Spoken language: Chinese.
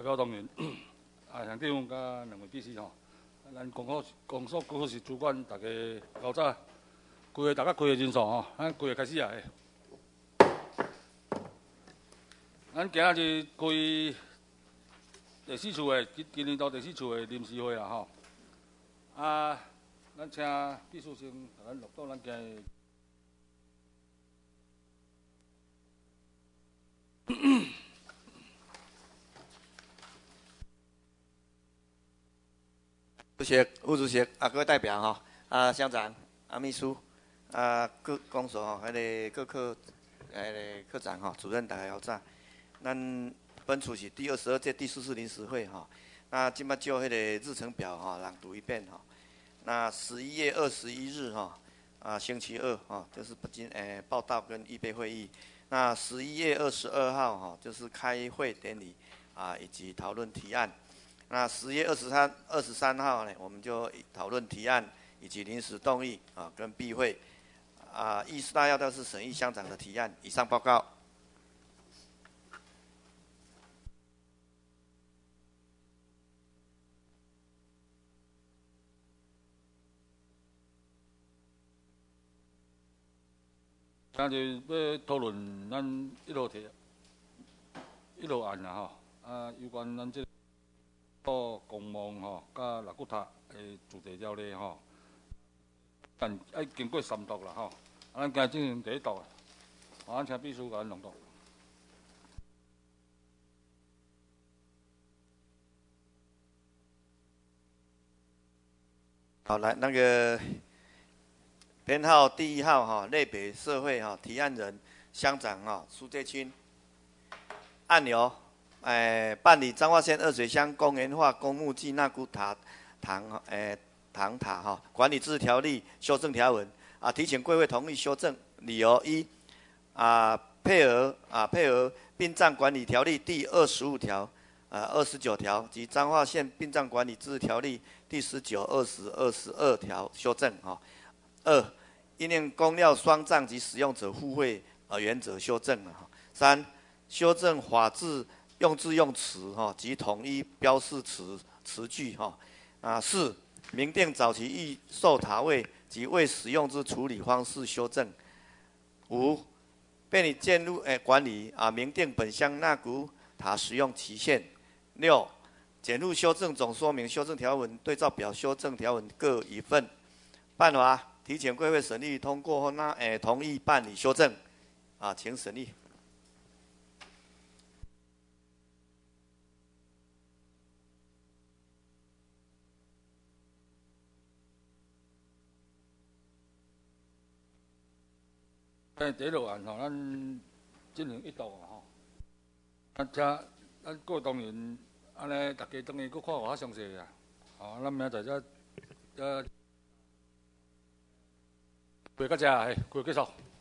表同仁，乡长甲两位秘书吼，咱公所是主管大家较早规个开的人数吼，咱规个开始啊。咱今仔日开第4次的今年度第4次的临时会啦吼。咱请秘书先甲咱录到咱今日。 主席、副主席各位代表乡长秘书各公所各科科长主任大家好早。咱本处是第22届第4次临时会那今摆就日程表朗读一遍那11月21日星期二就是报道跟预备会议。那11月22号就是开会典礼以及讨论提案。那10月23号呢，我们就讨论提案以及临时动议跟闭会议事大要道是审议乡长的提案。以上报告。 今日要讨论咱一路案啦有关咱这公墓甲肋骨塔的主题条例但要经过3读啦咱今日进行第1读咱请秘书甲咱朗读。 好，来那个编号第1号类别社会提案人乡长苏介清。按钮办理彰化县二水乡公园化公墓暨纳骨塔堂塔管理制条例修正条文提请贵会同意修正。理由一配合殡葬管理条例第25条、29条及彰化县殡葬管理制条例第19、20、22条修正2，因应公料双葬及使用者互惠原则修正3，修正法制用字用词及统一标示词句4，明定早期预售塔位及未使用之处理方式修正。5，便于建筑管理明定本乡纳骨塔使用期限。6，简入修正总说明修正条文对照表修正条文各1份。办法提前贵会审议通过后同意办理修正请审议。 第1路案咱进行1读请咱各位同仁安尼大家等下搁看较详细咱明仔载会到这，会结束。